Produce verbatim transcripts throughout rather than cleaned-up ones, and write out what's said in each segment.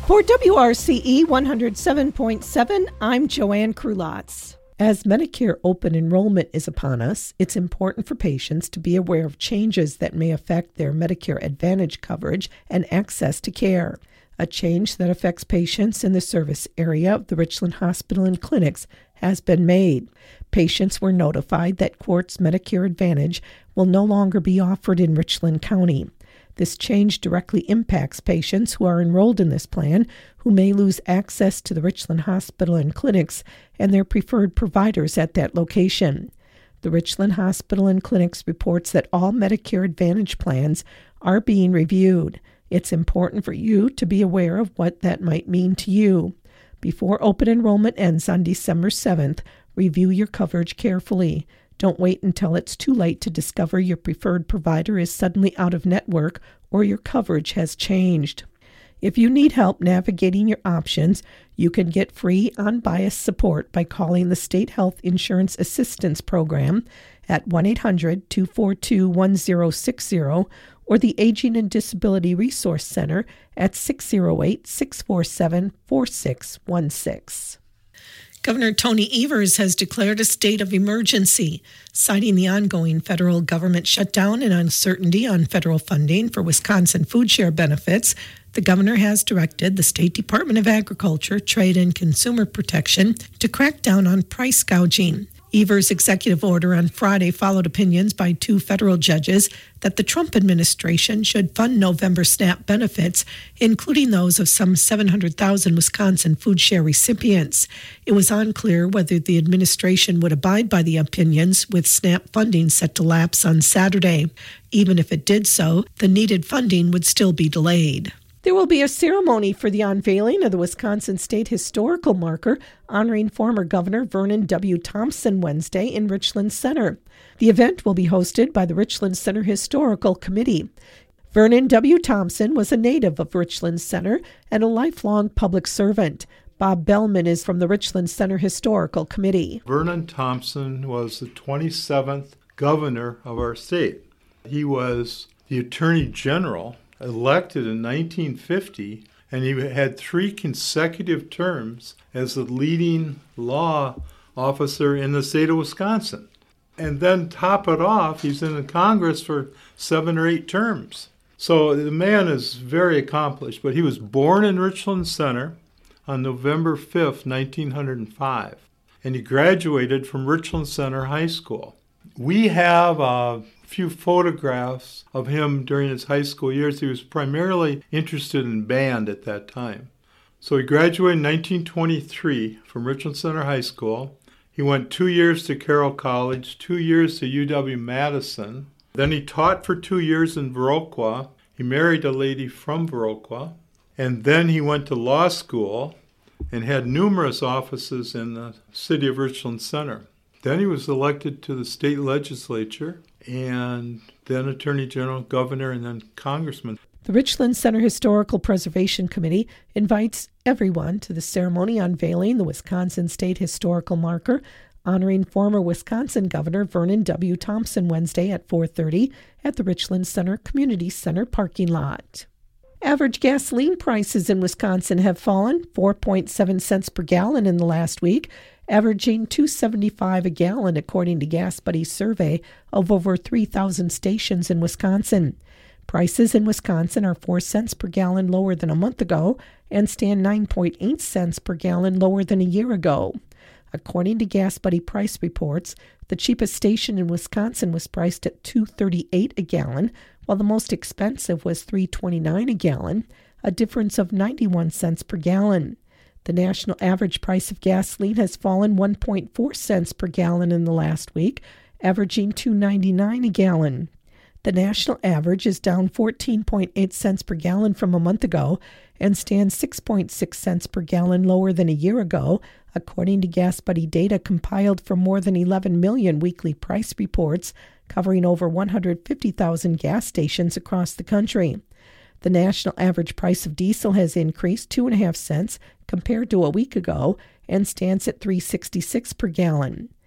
For W R C E one oh seven point seven, I'm Joanne Krulotz. As Medicare open enrollment is upon us, it's important for patients to be aware of changes that may affect their Medicare Advantage coverage and access to care. A change that affects patients in the service area of the Richland Hospital and Clinics has been made. Patients were notified that Quartz Medicare Advantage will no longer be offered in Richland County. This change directly impacts patients who are enrolled in this plan who may lose access to the Richland Hospital and Clinics and their preferred providers at that location. The Richland Hospital and Clinics reports that all Medicare Advantage plans are being reviewed. It's important for you to be aware of what that might mean to you. Before open enrollment ends on December seventh, review your coverage carefully. Don't wait until it's too late to discover your preferred provider is suddenly out of network or your coverage has changed. If you need help navigating your options, you can get free unbiased support by calling the State Health Insurance Assistance Program at one eight hundred two four two one zero six zero or the Aging and Disability Resource Center at six oh eight, six four seven, four six one six. Governor Tony Evers has declared a state of emergency, citing the ongoing federal government shutdown and uncertainty on federal funding for Wisconsin food share benefits. The governor has directed the State Department of Agriculture, Trade, and Consumer Protection to crack down on price gouging. Evers' executive order on Friday followed opinions by two federal judges that the Trump administration should fund November SNAP benefits, including those of some seven hundred thousand Wisconsin food share recipients. It was unclear whether the administration would abide by the opinions, with SNAP funding set to lapse on Saturday. Even if it did so, the needed funding would still be delayed. There will be a ceremony for the unveiling of the Wisconsin State Historical Marker honoring former Governor Vernon W. Thompson Wednesday in Richland Center. The event will be hosted by the Richland Center Historical Committee. Vernon W. Thompson was a native of Richland Center and a lifelong public servant. Bob Bellman is from the Richland Center Historical Committee. Vernon Thompson was the twenty-seventh governor of our state. He was the Attorney General, elected in nineteen fifty, and he had three consecutive terms as the leading law officer in the state of Wisconsin. And then top it off, he's in the Congress for seven or eight terms. So the man is very accomplished, but he was born in Richland Center on November fifth, nineteen oh five, and he graduated from Richland Center High School. We have a few photographs of him during his high school years. He was primarily interested in band at that time. So he graduated in nineteen twenty-three from Richland Center High School. He went two years to Carroll College, two years to U W-Madison. Then he taught for two years in Viroqua. He married a lady from Viroqua. And then he went to law school and had numerous offices in the city of Richland Center. Then he was elected to the state legislature, and then Attorney General, Governor, and then Congressman. The Richland Center Historical Preservation Committee invites everyone to the ceremony unveiling the Wisconsin State Historical Marker, honoring former Wisconsin Governor Vernon W. Thompson Wednesday at four thirty at the Richland Center Community Center parking lot. Average gasoline prices in Wisconsin have fallen four point seven cents per gallon in the last week, averaging two dollars and seventy-five cents a gallon, according to Gas Buddy's survey of over three thousand stations in Wisconsin. Prices in Wisconsin are four cents per gallon lower than a month ago and stand nine point eight cents per gallon lower than a year ago. According to Gas Buddy price reports, the cheapest station in Wisconsin was priced at two dollars and thirty-eight cents a gallon, while the most expensive was three dollars and twenty-nine cents a gallon, a difference of ninety-one cents per gallon. The national average price of gasoline has fallen one point four cents per gallon in the last week, averaging two dollars and ninety-nine cents a gallon. The national average is down fourteen point eight cents per gallon from a month ago and stands six point six cents per gallon lower than a year ago, according to Gas Buddy data compiled from more than eleven million weekly price reports covering over one hundred fifty thousand gas stations across the country. The national average price of diesel has increased two point five cents compared to a week ago and stands at three dollars and sixty-six cents per gallon.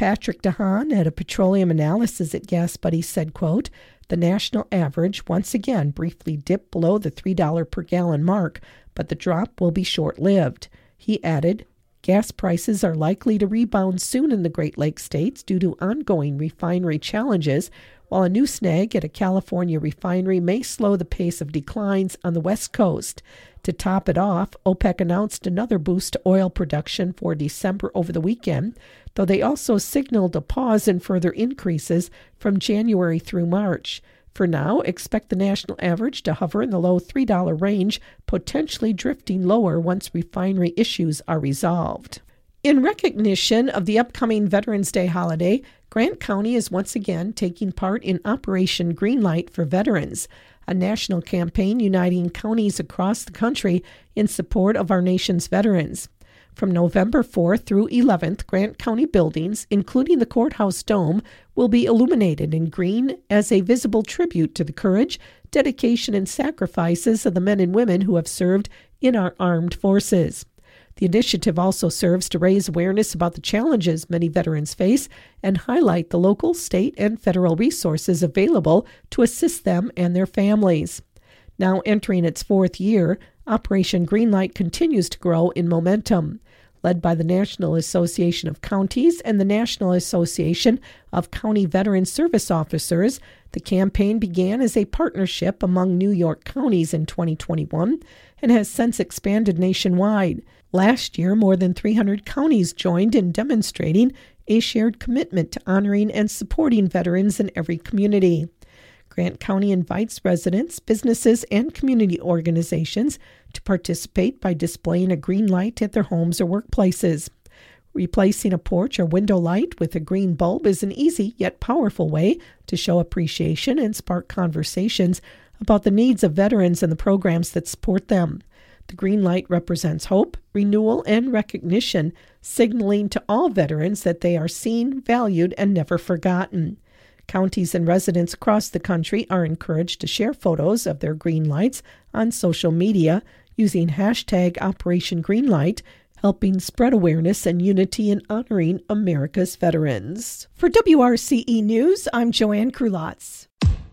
Patrick DeHaan at a petroleum analysis at Gas Buddy said, quote, "The national average once again briefly dipped below the three dollars per gallon mark, but the drop will be short-lived." He added, "Gas prices are likely to rebound soon in the Great Lakes states due to ongoing refinery challenges, while a new snag at a California refinery may slow the pace of declines on the West Coast." To top it off, OPEC announced another boost to oil production for December over the weekend, though they also signaled a pause in further increases from January through March. For now, expect the national average to hover in the low three dollars range, potentially drifting lower once refinery issues are resolved. In recognition of the upcoming Veterans Day holiday, Grant County is once again taking part in Operation Greenlight for Veterans, a national campaign uniting counties across the country in support of our nation's veterans. From November fourth through eleventh, Grant County buildings, including the courthouse dome, will be illuminated in green as a visible tribute to the courage, dedication, and sacrifices of the men and women who have served in our armed forces. The initiative also serves to raise awareness about the challenges many veterans face and highlight the local, state, and federal resources available to assist them and their families. Now entering its fourth year, Operation Greenlight continues to grow in momentum. Led by the National Association of Counties and the National Association of County Veteran Service Officers, the campaign began as a partnership among New York counties in twenty twenty-one and has since expanded nationwide. Last year, more than three hundred counties joined in demonstrating a shared commitment to honoring and supporting veterans in every community. Grant County invites residents, businesses, and community organizations to participate by displaying a green light at their homes or workplaces. Replacing a porch or window light with a green bulb is an easy yet powerful way to show appreciation and spark conversations about the needs of veterans and the programs that support them. The green light represents hope, renewal, and recognition, signaling to all veterans that they are seen, valued, and never forgotten. Counties and residents across the country are encouraged to share photos of their green lights on social media using hashtag Operation Greenlight, helping spread awareness and unity in honoring America's veterans. For W R C E News, I'm Joanne Krulotz.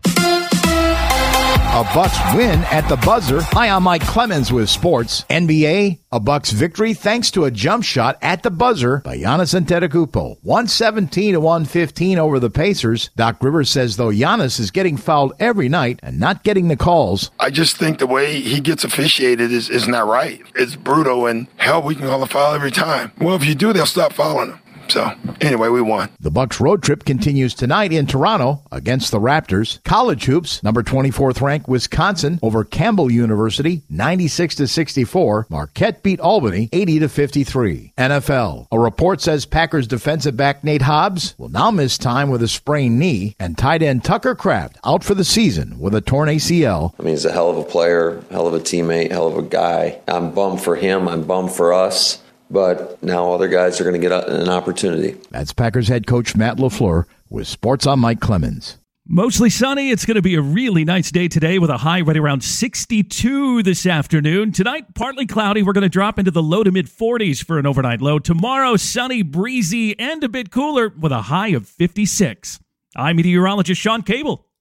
A Bucks win at the buzzer. Hi, I'm Mike Clemens with sports. N B A, a Bucks victory thanks to a jump shot at the buzzer by Giannis Antetokounmpo. one seventeen to one fifteen over the Pacers. Doc Rivers says, though, Giannis is getting fouled every night and not getting the calls. I just think the way he gets officiated is, is not right. It's brutal, and hell, we can call a foul every time. Well, if you do, they'll stop fouling him. So, anyway, we won. The Bucks road trip continues tonight in Toronto against the Raptors. College hoops, number twenty-fourth ranked Wisconsin over Campbell University, ninety-six to sixty-four. Marquette beat Albany, eighty to fifty-three. N F L, a report says Packers defensive back Nate Hobbs will now miss time with a sprained knee, and tight end Tucker Kraft out for the season with a torn A C L. I mean, he's a hell of a player, hell of a teammate, hell of a guy. I'm bummed for him. I'm bummed for us. But now other guys are going to get an opportunity. That's Packers head coach Matt LaFleur with Sports on Mike Clemens. Mostly sunny. It's going to be a really nice day today with a high right around sixty-two this afternoon. Tonight, partly cloudy. We're going to drop into the low to mid forties for an overnight low. Tomorrow, sunny, breezy, and a bit cooler with a high of fifty-six. I'm meteorologist Sean Cable.